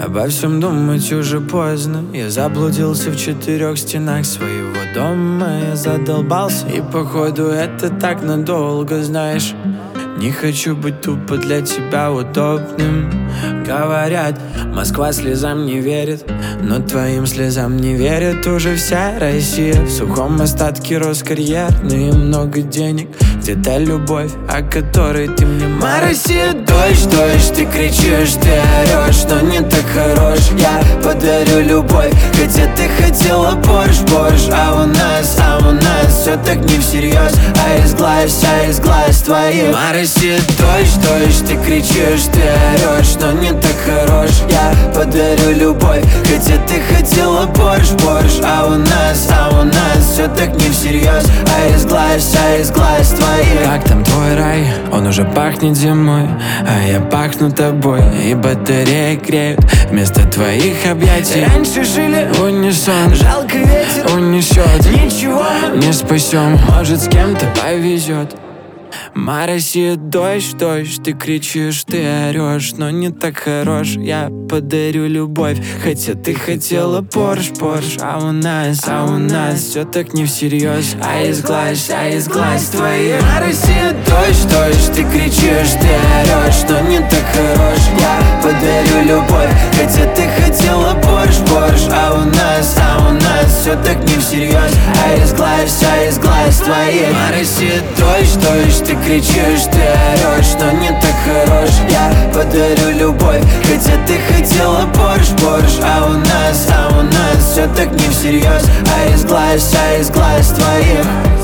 Обо всем думать уже поздно. Я заблудился в 4 стенах своего дома. Я задолбался, и походу это так надолго, знаешь. Не хочу быть тупо для тебя удобным. Говорят, Москва слезам не верит, но твоим слезам не верит уже вся Россия. В сухом остатке рос карьерный и много денег. Где-то любовь, о которой ты мне Россия, дождь, дождь, ты кричишь, ты орешь, но не так хорош. Я подарю любовь, хотя ты хотела Порш, Порш. А у нас все так не всерьез. А из глаз твоих Россия, дождь, дождь, ты кричишь, ты орешь, но не так хорош. Я подарю любовь, хотя ты хотела Порш, Порш. А у нас все так не всерьез. А из глаз твоих. Как там твой рай? Он уже пахнет зимой, а я пахну тобой. И батареи греют вместо твоих объятий. Раньше жили в унисон, жалко ветер унесет. Ничего не спасем, может с кем-то повезет. Россия, дождь, дождь, ты кричишь, ты орешь, но не так хорош. Я подарю любовь, хотя ты хотела Порш, Порш. А у нас все так не всерьез. А из глаз твоих Россия, дождь, дождь, ты кричишь, ты орешь, но не так хорош. Я подарю любовь, хотя ты хотела Порш, Порш. А у нас все так не всерьез. А из глаз твоих Россия, дождь, дождь, ты кричишь, ты орешь, но не так хорош. Я подарю любовь, хотя ты хотела Порш, Порш. А у нас все так не всерьез. А из глаз твоих